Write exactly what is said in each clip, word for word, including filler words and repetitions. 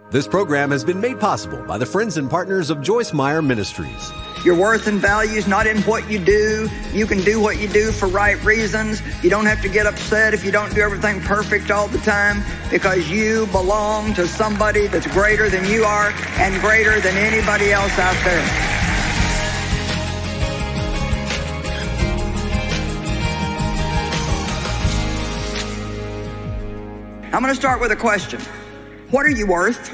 This program has been made possible by the friends and partners of Joyce Meyer Ministries. Your worth and value is not in what you do. You can do what you do for right reasons. You don't have to get upset if you don't do everything perfect all the time, because you belong to somebody that's greater than you are and greater than anybody else out there. I'm going to start with a question. What are you worth?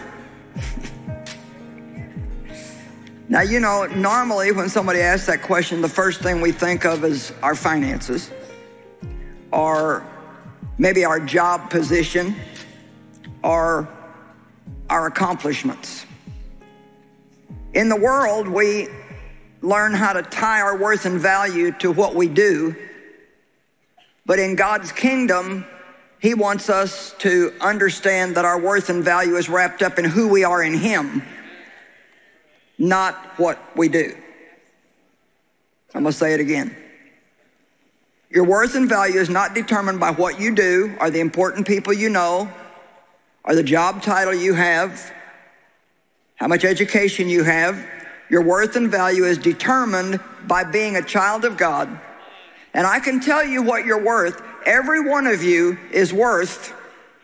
Now, you know, normally when somebody asks that question, the first thing we think of is our finances, or maybe our job position, or our accomplishments. In the world, we learn how to tie our worth and value to what we do, but in God's kingdom, He wants us to understand that our worth and value is wrapped up in who we are in Him, not what we do. I'm going to say it again. Your worth and value is not determined by what you do, or the important people you know, or the job title you have, how much education you have. Your worth and value is determined by being a child of God. And I can tell you what you're worth. Every one of you is worth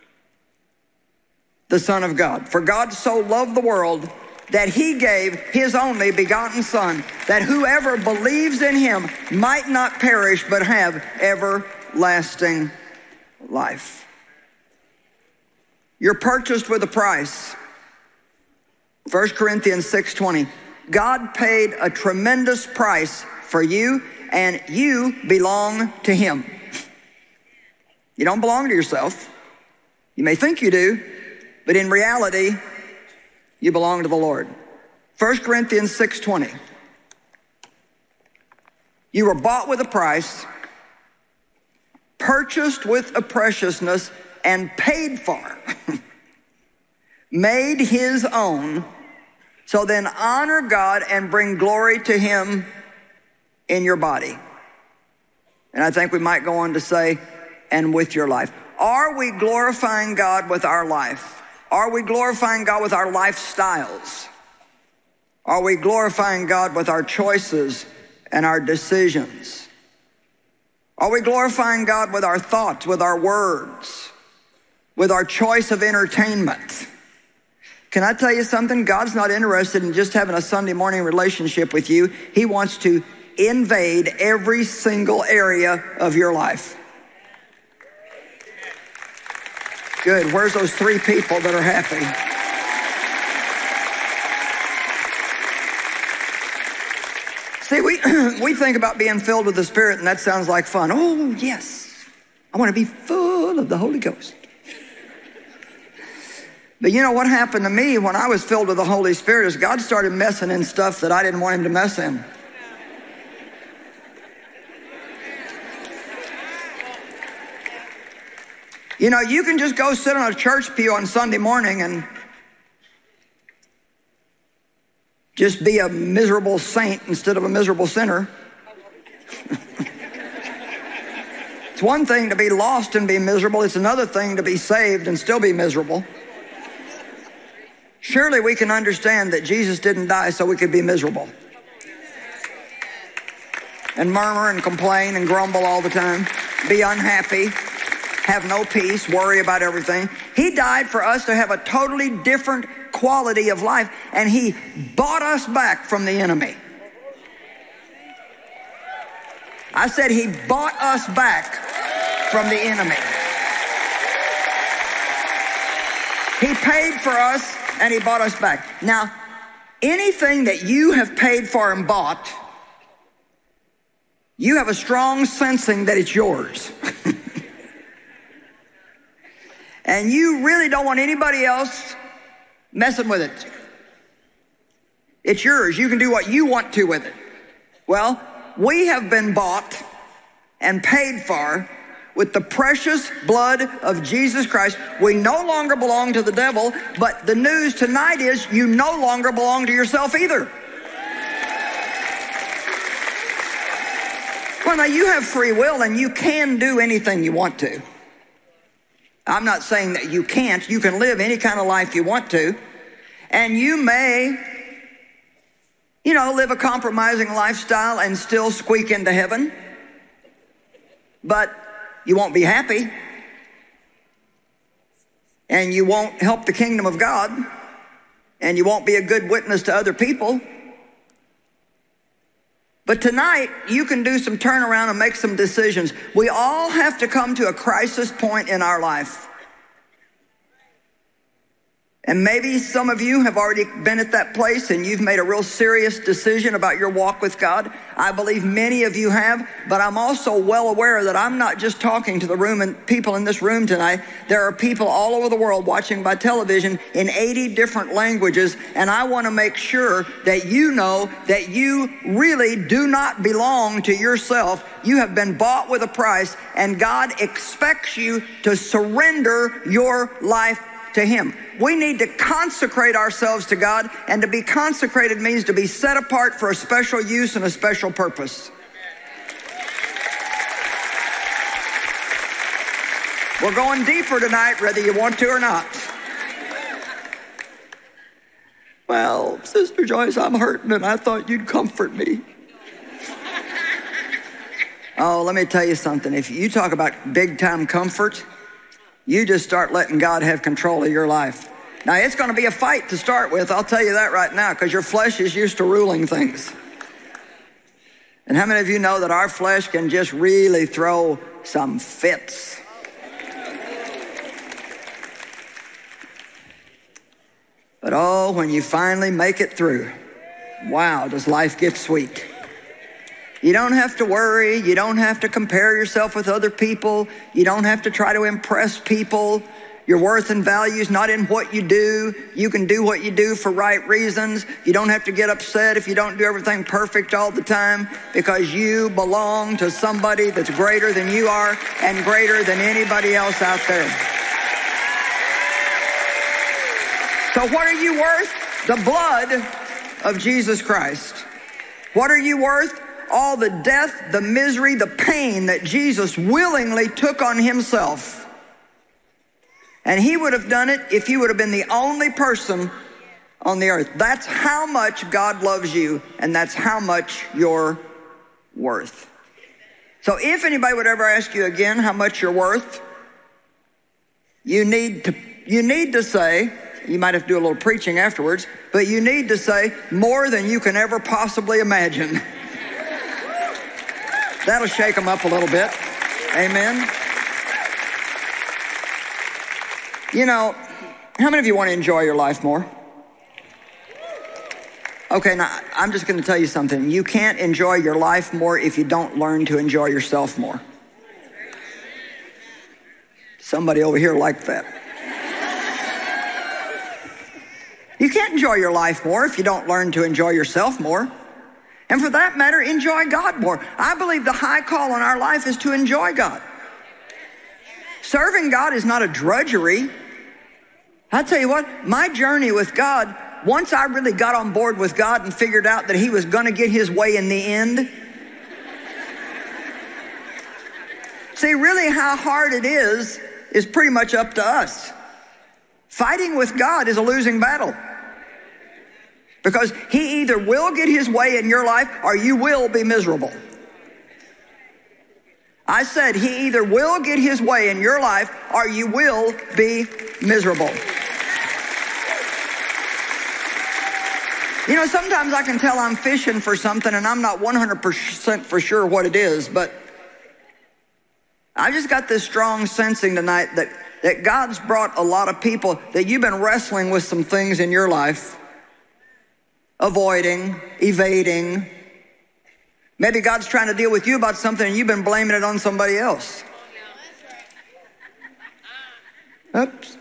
the Son of God. For God so loved the world that He gave His only begotten Son, that whoever believes in Him might not perish but have everlasting life. You're purchased with a price. First Corinthians six twenty. God paid a tremendous price for you, and you belong to Him. You don't belong to yourself. You may think you do, but in reality, you belong to the Lord. First Corinthians six twenty. You were bought with a price, purchased with a preciousness, and paid for, made His own. So then honor God and bring glory to Him in your body. And I think we might go on to say, and with your life. Are we glorifying God with our life? Are we glorifying God with our lifestyles? Are we glorifying God with our choices and our decisions? Are we glorifying God with our thoughts, with our words, with our choice of entertainment? Can I tell you something? God's not interested in just having a Sunday morning relationship with you. He wants to invade every single area of your life. Good. Where's those three people that are happy? See, we, we think about being filled with the Spirit, and that sounds like fun. Oh, yes. I want to be full of the Holy Ghost. But you know what happened to me when I was filled with the Holy Spirit is God started messing in stuff that I didn't want Him to mess in. You know, you can just go sit on a church pew on Sunday morning and just be a miserable saint instead of a miserable sinner. It's one thing to be lost and be miserable. It's another thing to be saved and still be miserable. Surely we can understand that Jesus didn't die so we could be miserable and murmur and complain and grumble all the time, be unhappy, have no peace, worry about everything. He died for us to have a totally different quality of life, and He bought us back from the enemy. I said He bought us back from the enemy. He paid for us and He bought us back. Now, anything that you have paid for and bought, you have a strong sensing that it's yours. And you really don't want anybody else messing with it. It's yours. You can do what you want to with it. Well, we have been bought and paid for with the precious blood of Jesus Christ. We no longer belong to the devil, but the news tonight is you no longer belong to yourself either. Well, now you have free will and you can do anything you want to. I'm not saying that you can't. You can live any kind of life you want to. And you may, you know, live a compromising lifestyle and still squeak into heaven, but you won't be happy, and you won't help the kingdom of God, and you won't be a good witness to other people. But tonight, you can do some turnaround and make some decisions. We all have to come to a crisis point in our life. And maybe some of you have already been at that place and you've made a real serious decision about your walk with God. I believe many of you have, but I'm also well aware that I'm not just talking to the room and people in this room tonight. There are people all over the world watching by television in eighty different languages, and I want to make sure that you know that you really do not belong to yourself. You have been bought with a price, and God expects you to surrender your life to Him. We need to consecrate ourselves to God, and to be consecrated means to be set apart for a special use and a special purpose. We're going deeper tonight, whether you want to or not. Well, Sister Joyce, I'm hurting, and I thought you'd comfort me. Oh, let me tell you something. If you talk about big-time comfort, you just start letting God have control of your life. Now, it's going to be a fight to start with, I'll tell you that right now, because your flesh is used to ruling things. And how many of you know that our flesh can just really throw some fits? But oh, when you finally make it through, wow, does life get sweet. You don't have to worry. You don't have to compare yourself with other people. You don't have to try to impress people. Your worth and value is not in what you do. You can do what you do for right reasons. You don't have to get upset if you don't do everything perfect all the time, because you belong to somebody that's greater than you are and greater than anybody else out there. So what are you worth? The blood of Jesus Christ. What are you worth? All the death, the misery, the pain that Jesus willingly took on Himself. And He would have done it if He would have been the only person on the earth. That's how much God loves you, and that's how much you're worth. So if anybody would ever ask you again how much you're worth, you need to, you need to say, you might have to do a little preaching afterwards, but you need to say, more than you can ever possibly imagine. That'll shake them up a little bit. Amen. You know, how many of you want to enjoy your life more? Okay, now I'm just going to tell you something. You can't enjoy your life more if you don't learn to enjoy yourself more. Somebody over here liked that. You can't enjoy your life more if you don't learn to enjoy yourself more. And for that matter, enjoy God more. I believe the high call in our life is to enjoy God. Serving God is not a drudgery. I'll tell you what, my journey with God, once I really got on board with God and figured out that He was going to get His way in the end. See, really how hard it is, is pretty much up to us. Fighting with God is a losing battle. Because He either will get His way in your life or you will be miserable. I said He either will get His way in your life or you will be miserable. You know, sometimes I can tell I'm fishing for something and I'm not one hundred percent for sure what it is, but I just got this strong sensing tonight that, that God's brought a lot of people that you've been wrestling with some things in your life. Avoiding, evading. Maybe God's trying to deal with you about something and you've been blaming it on somebody else. Oops.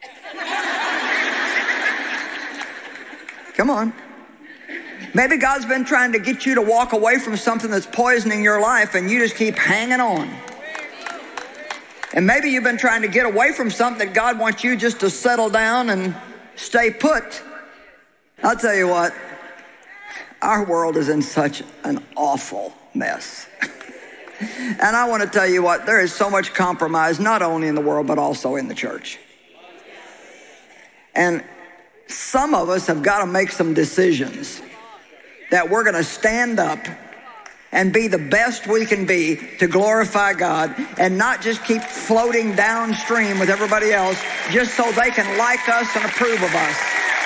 Come on. Maybe God's been trying to get you to walk away from something that's poisoning your life and you just keep hanging on. And maybe you've been trying to get away from something that God wants you just to settle down and stay put. I'll tell you what. Our world is in such an awful mess. And I want to tell you what, there is so much compromise, not only in the world, but also in the church. And some of us have got to make some decisions that we're going to stand up and be the best we can be to glorify God and not just keep floating downstream with everybody else just so they can like us and approve of us.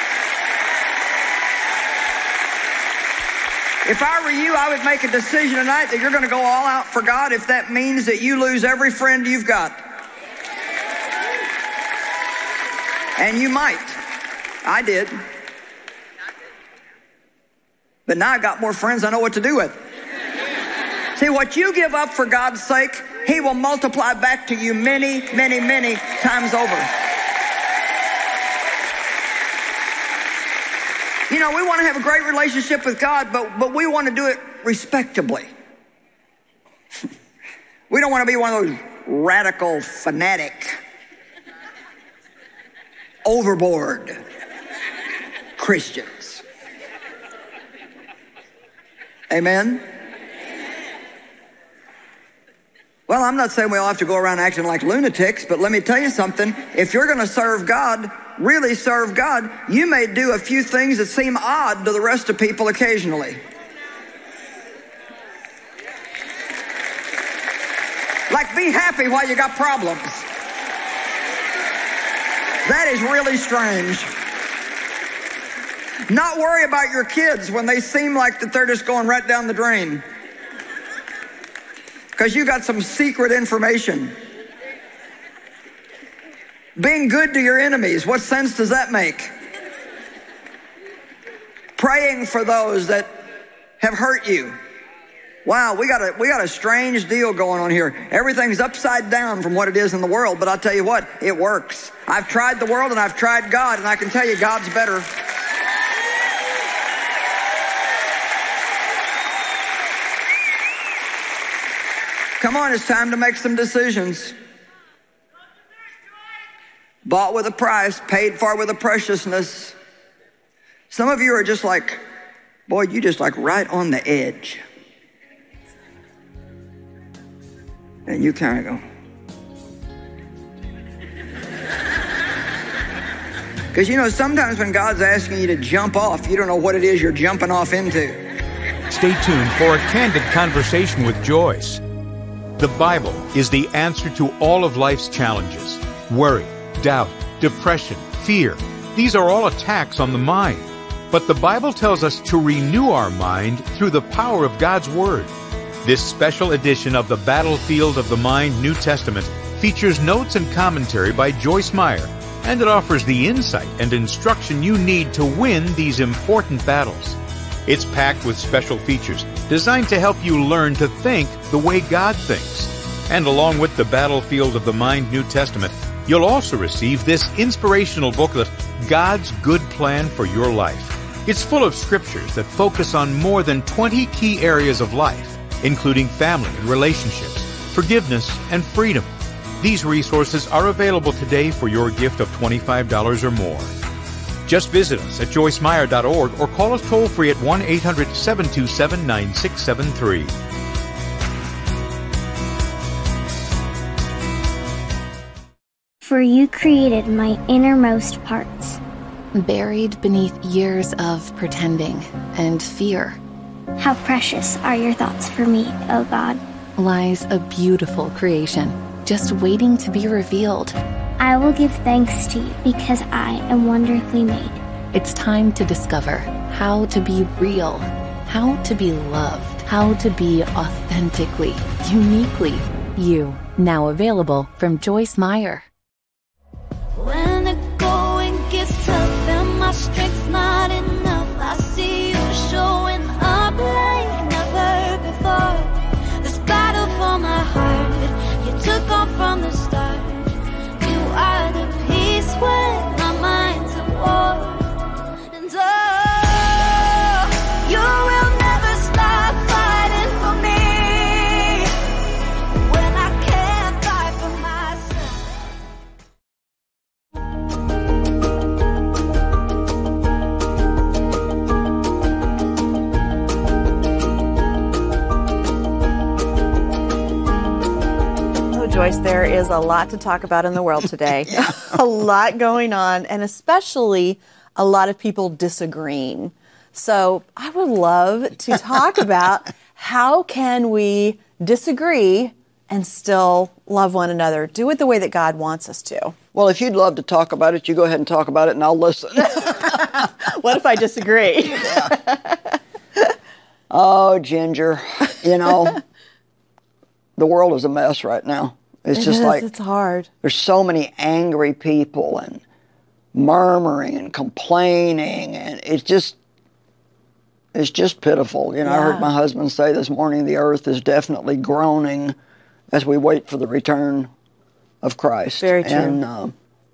If I were you, I would make a decision tonight that you're going to go all out for God if that means that you lose every friend you've got. And you might. I did. But now I've got more friends I know what to do with. See, what you give up for God's sake, He will multiply back to you many, many, many times over. You know, we want to have a great relationship with God, but, but we want to do it respectably. We don't want to be one of those radical, fanatic, overboard Christians. Amen? Well, I'm not saying we all have to go around acting like lunatics, but let me tell you something. If you're going to serve God, really serve God, you may do a few things that seem odd to the rest of people occasionally. Like be happy while you got problems. That is really strange. Not worry about your kids when they seem like that they're just going right down the drain. Because you got some secret information. Being good to your enemies, what sense does that make? Praying for those that have hurt you. Wow, we got a we got a strange deal going on here. Everything's upside down from what it is in the world, but I'll tell you what, it works. I've tried the world and I've tried God, and I can tell you God's better. Come on, it's time to make some decisions. Bought with a price, paid for with a preciousness. Some of you are just like, boy, you just like right on the edge. And you kind of go. Because you know, sometimes when God's asking you to jump off, you don't know what it is you're jumping off into. Stay tuned for a candid conversation with Joyce. The Bible is the answer to all of life's challenges. Worry, doubt, depression, fear. These are all attacks on the mind. But the Bible tells us to renew our mind through the power of God's Word. This special edition of the Battlefield of the Mind New Testament features notes and commentary by Joyce Meyer, and it offers the insight and instruction you need to win these important battles. It's packed with special features designed to help you learn to think the way God thinks. And along with the Battlefield of the Mind New Testament, you'll also receive this inspirational booklet, God's Good Plan for Your Life. It's full of scriptures that focus on more than twenty key areas of life, including family and relationships, forgiveness, and freedom. These resources are available today for your gift of twenty-five dollars or more. Just visit us at joyce meyer dot org or call us toll-free at one eight hundred seven two seven nine six seven three. For you created my innermost parts. Buried beneath years of pretending and fear. How precious are your thoughts for me, O God. Lies a beautiful creation, just waiting to be revealed. I will give thanks to you because I am wonderfully made. It's time to discover how to be real, how to be loved, how to be authentically, uniquely you. Now available from Joyce Meyer. When the going gets tough and my strength's not enough, I see you showing up like never before. This battle for my heart, you took off from the start. You are the peace when my mind's at war. And oh, you will never stop fighting for me when I can't fight for myself. Joyce, there is a lot to talk about in the world today. A lot going on, and especially a lot of people disagreeing. So I would love to talk about how can we disagree and still love one another, do it the way that God wants us to. Well, if you'd love to talk about it, you go ahead and talk about it, and I'll listen. What if I disagree? Yeah. Oh, Ginger, you know, the world is a mess right now. It's It just is, like it's hard. There's so many angry people and murmuring and complaining, and it's just it's just pitiful. You know, Yeah. I heard my husband say this morning, the earth is definitely groaning as we wait for the return of Christ. Very true. And uh,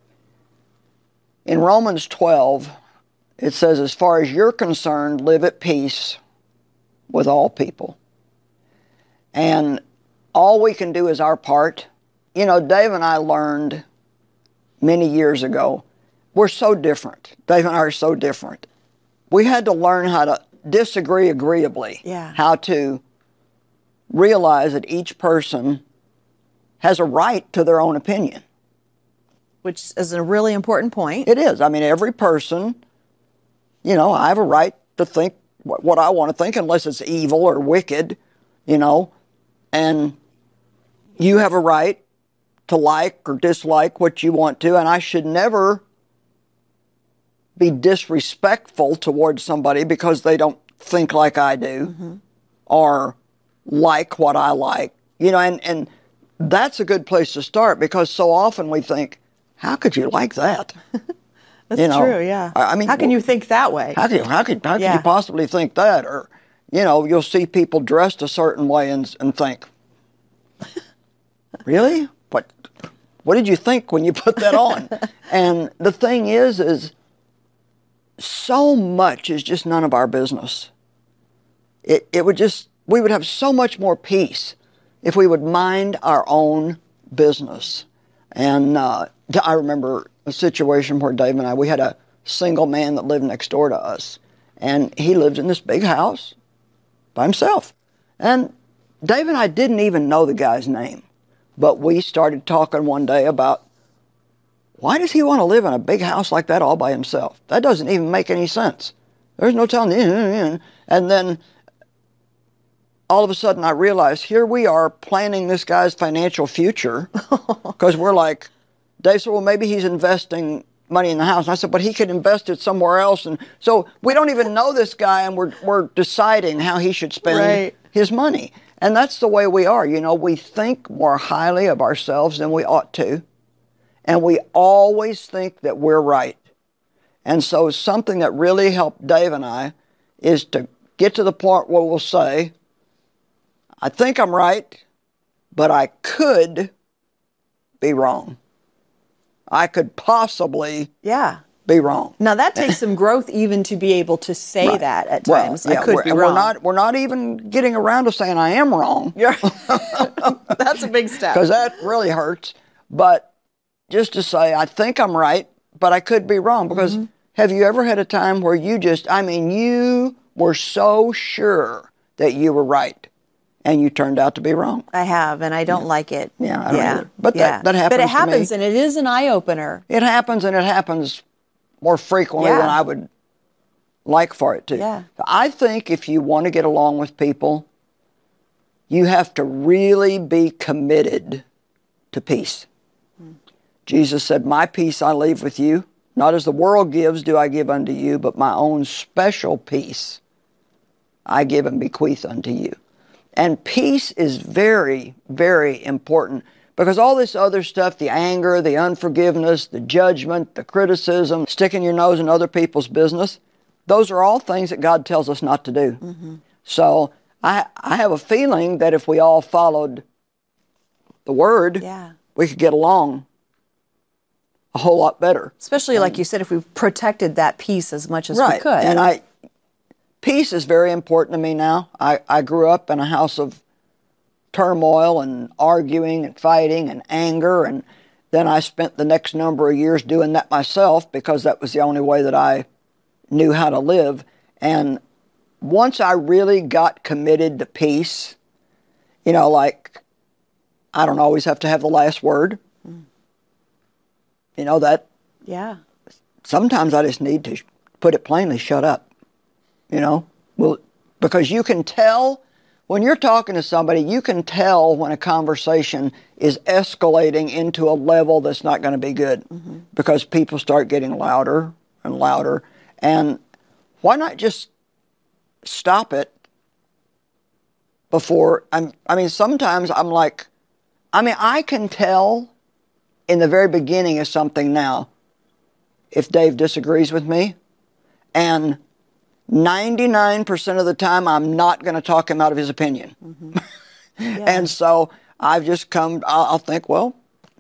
in Romans twelve, it says, as far as you're concerned, live at peace with all people. And all we can do is our part. You know, Dave and I learned many years ago, we're so different. Dave and I are so different. We had to learn how to disagree agreeably. Yeah. How to realize that each person has a right to their own opinion. Which is a really important point. It is. I mean, every person, you know, I have a right to think what, what I want to think unless it's evil or wicked, you know, and you have a right to like or dislike what you want to, and I should never be disrespectful towards somebody because they don't think like I do mm-hmm. or like what I like, you know, and, and that's a good place to start because so often we think, how could you like that? That's you know, true, yeah. I mean, how can you think that way? How can you, how could, how yeah. could you possibly think that? Or, you know, you'll see people dressed a certain way and, and think, really? What, what did you think when you put that on? And the thing is, is so much is just none of our business. It, it would just, we would have so much more peace if we would mind our own business. And uh, I remember a situation where Dave and I, we had a single man that lived next door to us. And he lived in this big house by himself. And Dave and I didn't even know the guy's name. But we started talking one day about, why does he want to live in a big house like that all by himself? That doesn't even make any sense. There's no telling. And then all of a sudden I realized, here we are planning this guy's financial future because we're like, Dave said, well, maybe he's investing money in the house. And I said, but he could invest it somewhere else. And so we don't even know this guy, and we're we're deciding how he should spend right. his money. And that's the way we are. You know, we think more highly of ourselves than we ought to. And we always think that we're right. And so something that really helped Dave and I is to get to the point where we'll say, I think I'm right, but I could be wrong. I could possibly yeah. be wrong. Now that takes some growth even to be able to say right. that at well, times. Yeah, I could we're, be and wrong. We're not, we're not even getting around to saying I am wrong. You're That's a big step. Because that really hurts. But just to say, I think I'm right, but I could be wrong. Because mm-hmm. have you ever had a time where you just, I mean, you were so sure that you were right, and you turned out to be wrong? I have, and I don't yeah. like it. Yeah, I don't yeah. either. But yeah. that, that happens But it to happens, me. and it is an eye-opener. It happens, and it happens more frequently yeah. than I would like for it to. Yeah. I think if you want to get along with people, you have to really be committed to peace. Mm. Jesus said, my peace I leave with you. Not as the world gives do I give unto you, but my own special peace I give and bequeath unto you. And peace is very, very important, because all this other stuff, the anger, the unforgiveness, the judgment, the criticism, sticking your nose in other people's business, those are all things that God tells us not to do. Mm-hmm. So I, I have a feeling that if we all followed the Word, yeah. we could get along a whole lot better. Especially, like you said, if we protected that peace as much as right. we could. And I, peace is very important to me now. I, I grew up in a house of turmoil and arguing and fighting and anger, and then I spent the next number of years doing that myself because that was the only way that I knew how to live. And once I really got committed to peace, you know, like, I don't always have to have the last word. Mm. You know, that yeah. sometimes I just need to put it plainly, shut up. You know, well, because you can tell when you're talking to somebody, you can tell when a conversation is escalating into a level that's not going to be good, mm-hmm. because people start getting louder and louder. And why not just stop it before? I'm, I mean, sometimes I'm like, I mean, I can tell in the very beginning of something now if Dave disagrees with me, and ninety-nine percent of the time, I'm not going to talk him out of his opinion. Mm-hmm. Yeah. And so I've just come, I'll, I'll think, well,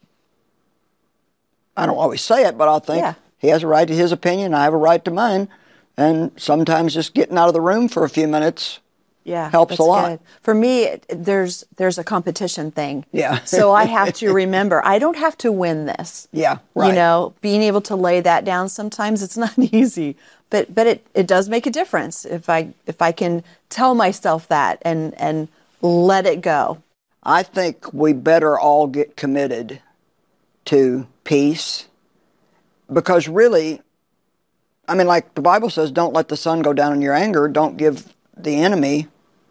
I don't always say it, but I'll think, yeah. he has a right to his opinion, I have a right to mine. And sometimes just getting out of the room for a few minutes yeah, helps a lot. Good. For me, there's there's a competition thing. Yeah. So I have to remember, I don't have to win this. Yeah, right. You know, being able to lay that down sometimes, it's not easy. But but it, it does make a difference if I if I can tell myself that and, and let it go. I think we better all get committed to peace, because really, I mean, like the Bible says, don't let the sun go down in your anger. Don't give the enemy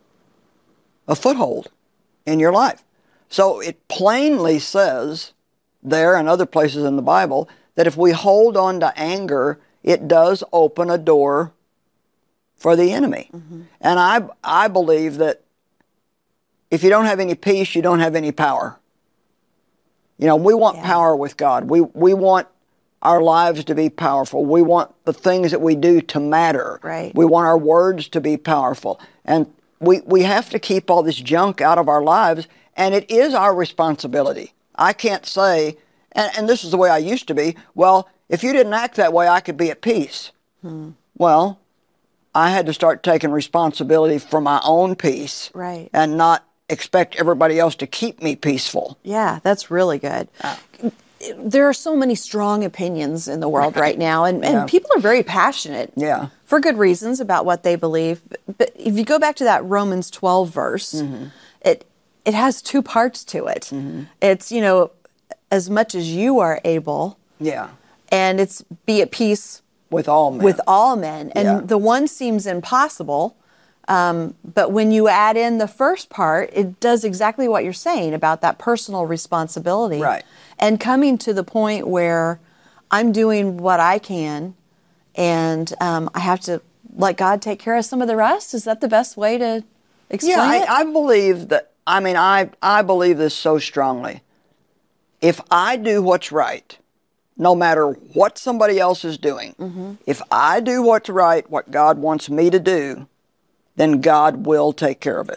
a foothold in your life. So it plainly says there and other places in the Bible that if we hold on to anger, it does open a door for the enemy. Mm-hmm. And I I believe that if you don't have any peace, you don't have any power. You know, we want yeah. power with God. We we want our lives to be powerful. We want the things that we do to matter. Right. We want our words to be powerful. And we, we have to keep all this junk out of our lives, and it is our responsibility. I can't say, and, and this is the way I used to be, well, if you didn't act that way, I could be at peace. Hmm. Well, I had to start taking responsibility for my own peace. Right. And not expect everybody else to keep me peaceful. Yeah, that's really good. Uh, there are so many strong opinions in the world right now, and, and yeah. people are very passionate yeah. for good reasons about what they believe. But if you go back to that Romans twelve verse, mm-hmm. it it has two parts to it. Mm-hmm. It's, you know, as much as you are able, yeah, and it's be at peace with all men. With all men. And yeah. the one seems impossible, um, but when you add in the first part, it does exactly what you're saying about that personal responsibility. Right. And coming to the point where I'm doing what I can, and um, I have to let God take care of some of the rest. Is that the best way to explain yeah, it? Yeah, I, I believe that, I mean, I, I believe this so strongly. If I do what's right, no matter what somebody else is doing, mm-hmm. if I do what's right, what God wants me to do, then God will take care of it.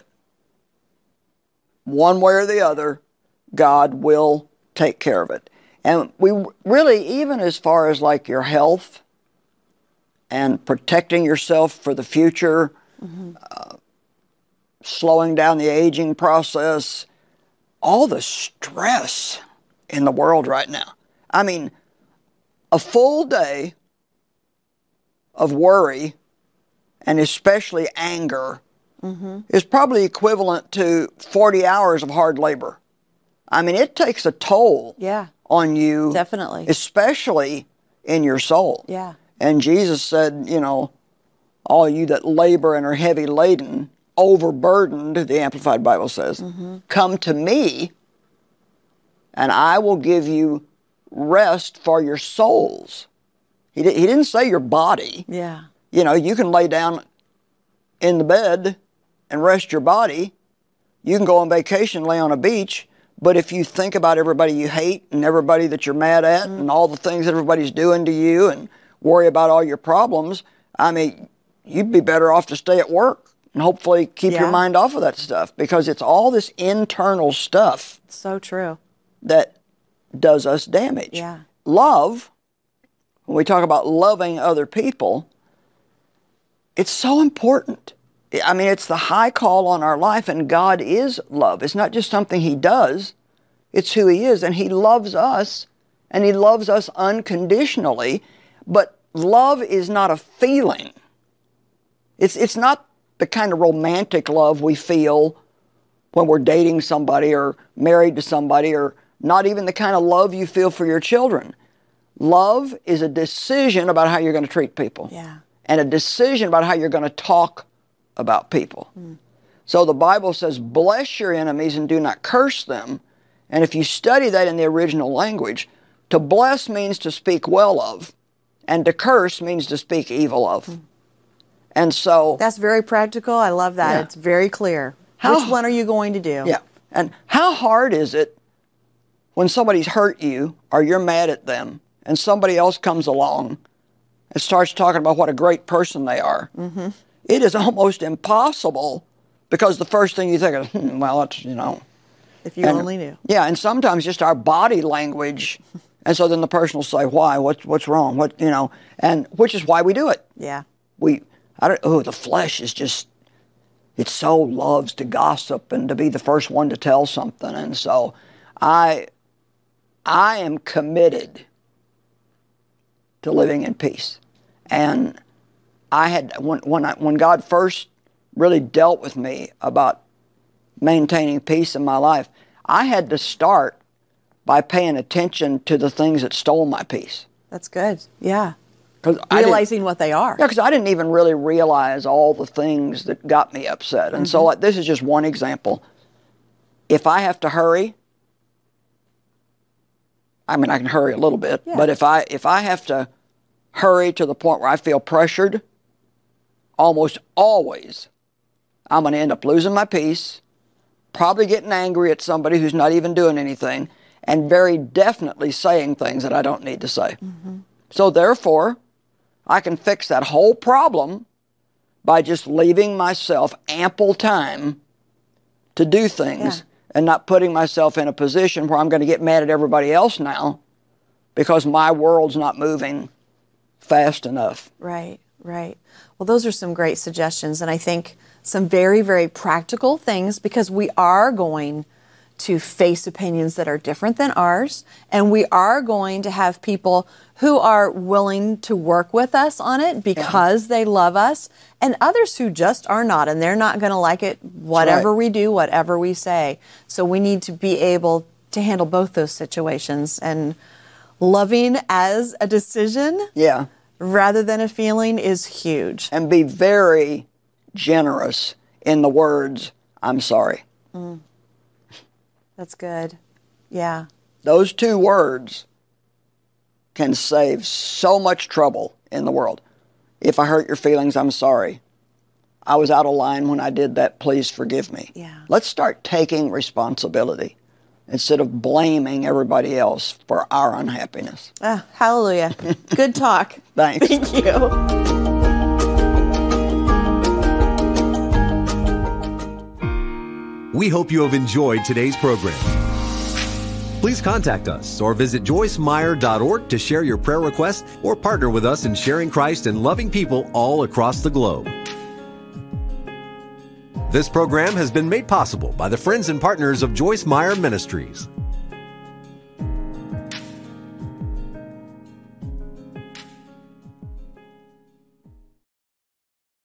One way or the other, God will take care of it. And we really, even as far as like your health and protecting yourself for the future, mm-hmm. uh, slowing down the aging process, all the stress in the world right now. I mean, a full day of worry, and especially anger, mm-hmm. is probably equivalent to forty hours of hard labor. I mean, it takes a toll yeah, on you. Definitely. Especially in your soul. Yeah. And Jesus said, you know, all you that labor and are heavy laden, overburdened, the Amplified Bible says, mm-hmm. come to me, and I will give you rest for your souls. He, di- he didn't say your body. Yeah. You know, you can lay down in the bed and rest your body. You can go on vacation, lay on a beach. But if you think about everybody you hate and everybody that you're mad at mm. and all the things that everybody's doing to you and worry about all your problems, I mean, you'd be better off to stay at work and hopefully keep yeah. your mind off of that stuff, because it's all this internal stuff. So true. That does us damage. Yeah. Love, when we talk about loving other people, it's so important. I mean, it's the high call on our life, and God is love. It's not just something He does. It's who He is, and He loves us, and He loves us unconditionally. But love is not a feeling. It's, it's not the kind of romantic love we feel when we're dating somebody or married to somebody, or not even the kind of love you feel for your children. Love is a decision about how you're going to treat people. Yeah. and a decision about how you're going to talk about people. Mm. So the Bible says, bless your enemies and do not curse them. And if you study that in the original language, to bless means to speak well of, and to curse means to speak evil of. Mm. And so... That's very practical. I love that. Yeah. It's very clear. How, Which one are you going to do? Yeah. And how hard is it when somebody's hurt you or you're mad at them and somebody else comes along and starts talking about what a great person they are? Mm-hmm. It is almost impossible because the first thing you think of, hmm, well, it's, you know. If you and, only knew. Yeah, and sometimes just our body language. And so then the person will say, why? What, what's wrong? What, you know, and which is why we do it. Yeah. We, I don't, oh, the flesh is just, it so loves to gossip and to be the first one to tell something. And so I, I am committed to living in peace. And I had, when, when, I, when God first really dealt with me about maintaining peace in my life, I had to start by paying attention to the things that stole my peace. That's good. Yeah. Realizing what they are. Yeah, because I didn't even really realize all the things that got me upset. And mm-hmm. so like, this is just one example. If I have to hurry, I mean, I can hurry a little bit, yeah. but if I if I have to hurry to the point where I feel pressured, almost always I'm going to end up losing my peace, probably getting angry at somebody who's not even doing anything, and very definitely saying things that I don't need to say. Mm-hmm. So therefore, I can fix that whole problem by just leaving myself ample time to do things yeah. and not putting myself in a position where I'm going to get mad at everybody else now because my world's not moving fast enough. Right, right. Well, those are some great suggestions, and I think some very, very practical things, because we are going to face opinions that are different than ours, and we are going to have people who are willing to work with us on it because yeah. they love us, and others who just are not, and they're not going to like it whatever right. we do, whatever we say. So we need to be able to handle both those situations, and loving as a decision yeah. rather than a feeling is huge. And be very generous in the words, I'm sorry. Mm. That's good. Yeah. Those two words can save so much trouble in the world. If I hurt your feelings, I'm sorry. I was out of line when I did that. Please forgive me. Yeah. Let's start taking responsibility instead of blaming everybody else for our unhappiness. Ah, hallelujah. Good talk. Thanks. Thank you. We hope you have enjoyed today's program. Please contact us or visit joyce meyer dot org to share your prayer requests or partner with us in sharing Christ and loving people all across the globe. This program has been made possible by the friends and partners of Joyce Meyer Ministries.